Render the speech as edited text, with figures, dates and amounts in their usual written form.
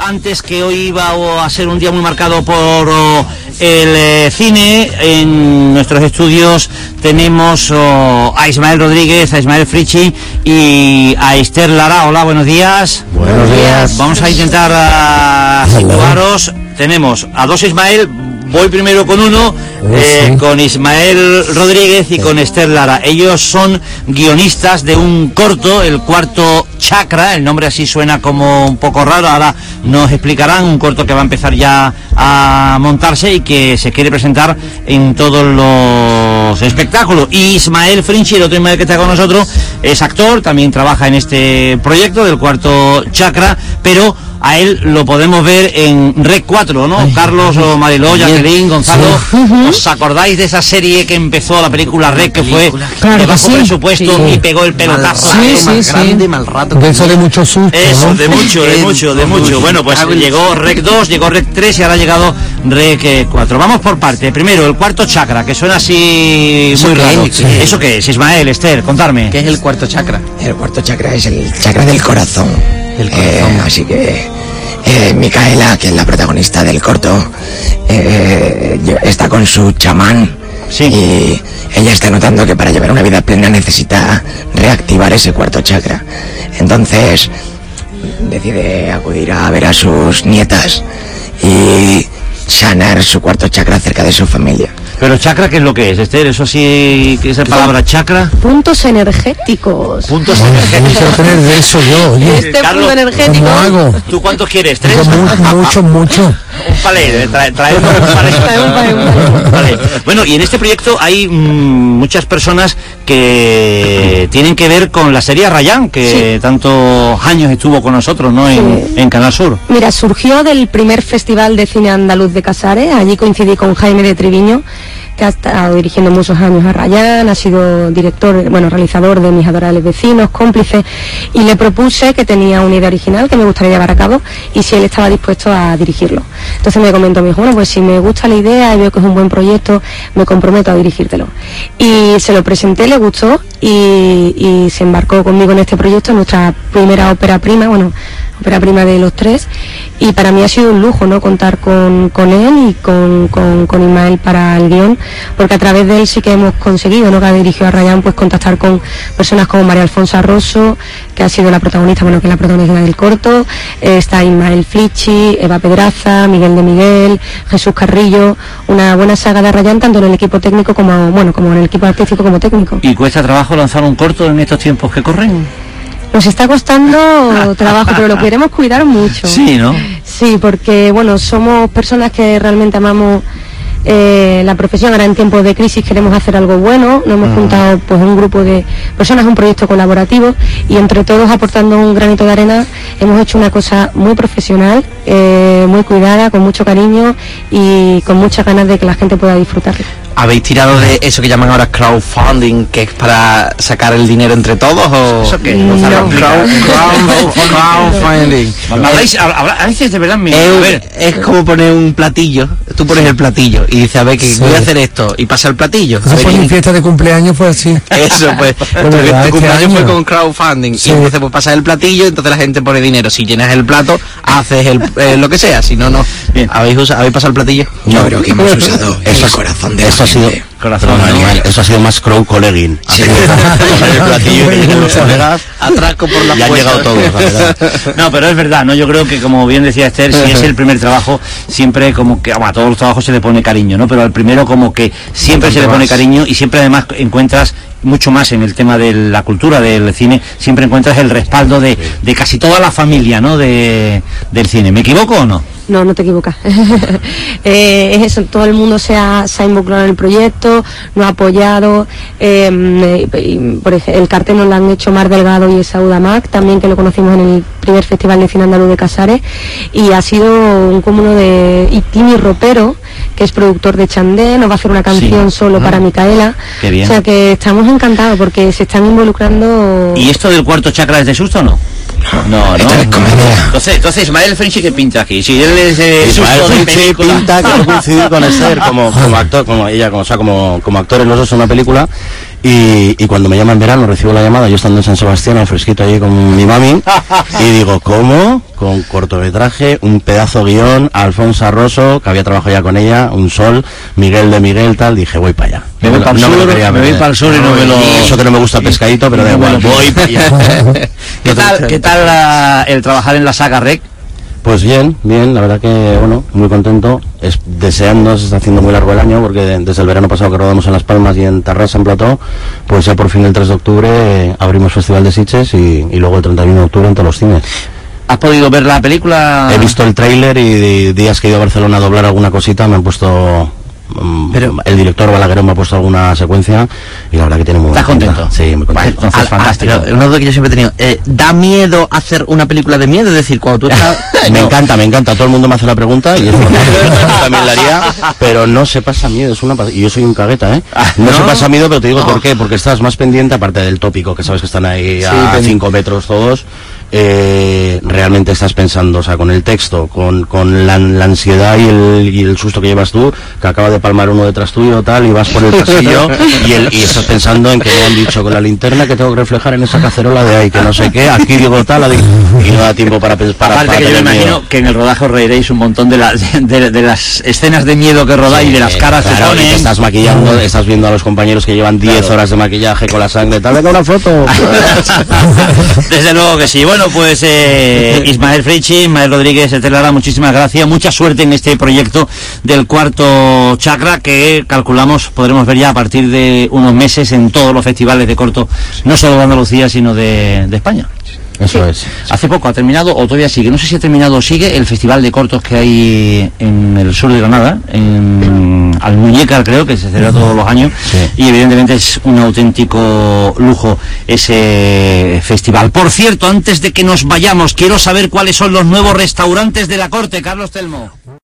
antes que hoy iba a ser un día muy marcado por el cine. En nuestros estudios tenemos a Ismael Rodríguez, a Ismael Frichi y a Esther Lara. Hola, buenos días. Buenos días. Vamos a intentar situaros. Tenemos a dos Ismael. Voy primero con uno, con Ismael Rodríguez y con Esther Lara. Ellos son guionistas de un corto, El Cuarto Chakra. El nombre así suena como un poco raro. Ahora nos explicarán. Un corto que va a empezar ya a montarse y que se quiere presentar en todos los espectáculos. Y Ismael Frichi, el otro Ismael que está con nosotros, es actor, también trabaja en este proyecto del Cuarto Chakra, pero a él lo podemos ver en Rec 4, ¿no? Carlos o Mariló, Jacqueline, Gonzalo, ¿os acordáis de esa serie que empezó, la película Rec, que fue de bajo presupuesto y pegó el pelotazo? Grande, mal rato. De eso de mucho susto, eso, ¿no? de mucho. Bueno, pues llegó Rec 2, llegó Rec 3 y ahora ha llegado Rec 4. Vamos por parte. Primero, El Cuarto Chakra, que suena así muy raro. ¿Eso qué es? Ismael, Esther, contarme. ¿Qué es el Cuarto Chakra? El Cuarto Chakra es el chakra del corazón. Así que Micaela, que es la protagonista del corto, está con su chamán. Sí. Y ella está notando que para llevar una vida plena necesita reactivar ese cuarto chakra. Entonces decide acudir a ver a sus nietas y sanar su cuarto chakra cerca de su familia. Pero chakra, ¿qué es lo que es, Esther? Eso sí, ¿qué es la palabra chakra? Puntos energéticos. Puntos energéticos. Quiero tener de eso yo, oye. Carlos, punto energético. ¿Cómo hago? ¿Tú cuántos quieres? ¿3? Mucho. Un palé, trae un palé. Bueno, y en este proyecto hay muchas personas que tienen que ver con la serie Rayán, que tantos años estuvo con nosotros, ¿no? En Canal Sur. Mira, surgió del primer Festival de Cine Andaluz de Casares. Allí coincidí con Jaime de Triviño, que ha estado dirigiendo muchos años a Rayán, ha sido realizador de Mis Adorables Vecinos, cómplice, y le propuse que tenía una idea original que me gustaría llevar a cabo y si él estaba dispuesto a dirigirlo. Entonces me comentó, me dijo, bueno, pues si me gusta la idea y veo que es un buen proyecto, me comprometo a dirigírtelo. Y se lo presenté, le gustó y se embarcó conmigo en este proyecto, nuestra primera ópera prima de los tres, y para mí ha sido un lujo, ¿no?, contar con él y con Ismael para el guión, porque a través de él sí que hemos conseguido, ¿no?, que ha dirigido a Rayán, pues contactar con personas como María Alfonso Rosso, que ha sido la protagonista, que es la protagonista del corto, está Ismael Frichi, Eva Pedraza, Miguel de Miguel, Jesús Carrillo, una buena saga de Rayán, tanto en el equipo técnico como en el equipo artístico como técnico. ¿Y cuesta trabajo lanzar un corto en estos tiempos que corren? Nos está costando trabajo, pero lo queremos cuidar mucho. Sí, ¿no? Sí, porque somos personas que realmente amamos la profesión. Ahora en tiempos de crisis queremos hacer algo bueno. Nos hemos juntado pues un grupo de personas, un proyecto colaborativo, y entre todos, aportando un granito de arena, hemos hecho una cosa muy profesional, muy cuidada, con mucho cariño y con muchas ganas de que la gente pueda disfrutarla. ¿Habéis tirado de eso que llaman ahora crowdfunding, que es para sacar el dinero entre todos? ¿O ¿Eso qué? No. Crowdfunding. A veces de verdad Es como poner un platillo. Tú pones el platillo y dices, a ver, que voy a hacer esto, y pasa el platillo. Eso fue mi fiesta de cumpleaños, fue así. Eso, pues, tu cumpleaños fue con crowdfunding. Sí. Y entonces pues pasas el platillo, entonces la gente pone dinero. Si llenas el plato, haces lo que sea. Si no, no. Bien. ¿Habéis pasado el platillo? Yo creo que hemos usado el corazón de Eso ha sido corazón, animal, eso ha sido más crowd-collegging. Sí. El platillo que tienen los colegas, Atraco por la y han llegado todos, la verdad. No, pero es verdad, ¿no? Yo creo que, como bien decía Esther, si es el primer trabajo, siempre como que a todos los trabajos se le pone cariño, ¿no? Pero al primero como que siempre se le pone cariño, y siempre además encuentras mucho más en el tema de la cultura del cine, siempre encuentras el respaldo de casi toda la familia, ¿no?, del cine. ¿Me equivoco o no? No, no te equivocas. Es eso, todo el mundo se ha involucrado en el proyecto, nos ha apoyado. Por ejemplo, el cartel nos lo han hecho Mar Delgado y Esaú Damac, también, que lo conocimos en el primer Festival de Cine Andaluz de Casares, y ha sido un cúmulo de... Y Timi Ropero, que es productor de Chandé, nos va a hacer una canción solo para Micaela. Qué bien. O sea que estamos encantados porque se están involucrando. ¿Y esto del cuarto chakra es de susto o no? No. Esto es comedia. Entonces Ismael Frichi, ¿qué pinta aquí? Si él es Ismael susto de Frichi película. pinta que no coincidir con Esther como actor, como actores los dos en una película, Y cuando me llama en verano, recibo la llamada, yo estando en San Sebastián, al fresquito allí con mi mami, y digo, ¿cómo? Con cortometraje, un pedazo guión, Alfonso Rosso, que había trabajado ya con ella, Un Sol, Miguel de Miguel, tal, dije, voy para allá. Me voy para el sur y no me lo... Eso que no me gusta pescadito, pero da igual, voy para allá. ¿Qué tal el trabajar en la saga Rec? Pues bien, la verdad que, bueno, muy contento, deseando, se está haciendo muy largo el año, porque desde el verano pasado que rodamos en Las Palmas y en Tarrasa, en Plató, pues ya por fin el 3 de octubre abrimos Festival de Sitges y luego el 31 de octubre en todos los cines. ¿Has podido ver la película? He visto el tráiler y días que he ido a Barcelona a doblar alguna cosita me han puesto... Pero el director Balagueró me ha puesto alguna secuencia y la verdad que tiene muy... ¿Estás contento? Sí, muy contento. Entonces, fantástico. Una duda que yo siempre he tenido, ¿da miedo hacer una película de miedo? Es decir, cuando tú estás... Me encanta, todo el mundo me hace la pregunta y es normal, yo también la haría, pero no se pasa miedo, y yo soy un cagueta, no se pasa miedo, pero te digo por qué, porque estás más pendiente, aparte del tópico, que sabes que están ahí a 5 metros todos, realmente estás pensando, o sea, con el texto, con la ansiedad y el susto que llevas tú, que acaba de palmar uno detrás tuyo, tal, y vas por el pasillo y estás pensando en que me han dicho con la linterna que tengo que reflejar en esa cacerola de ahí, que no sé qué, aquí digo tal, y no da tiempo para pensar. Aparte que yo me imagino que en el rodaje os reiréis un montón de las escenas de miedo que rodáis, de las caras que ponen. Y te estás maquillando, estás viendo a los compañeros que llevan 10 horas de maquillaje con la sangre, tal, venga una foto. Desde luego que sí. Bueno, pues Ismael Freichi, Ismael Rodríguez, Esther Lara, muchísimas gracias, mucha suerte en este proyecto del Cuarto Chakra, que calculamos podremos ver ya a partir de unos meses en todos los festivales de corto, no solo de Andalucía, sino de España. Eso es. Hace poco ha terminado, o todavía sigue, no sé si ha terminado o sigue, el festival de cortos que hay en el sur de Granada, en Almuñécar, creo, que se celebra todos los años, y evidentemente es un auténtico lujo ese festival. Por cierto, antes de que nos vayamos, quiero saber cuáles son los nuevos restaurantes de la corte, Carlos Telmo.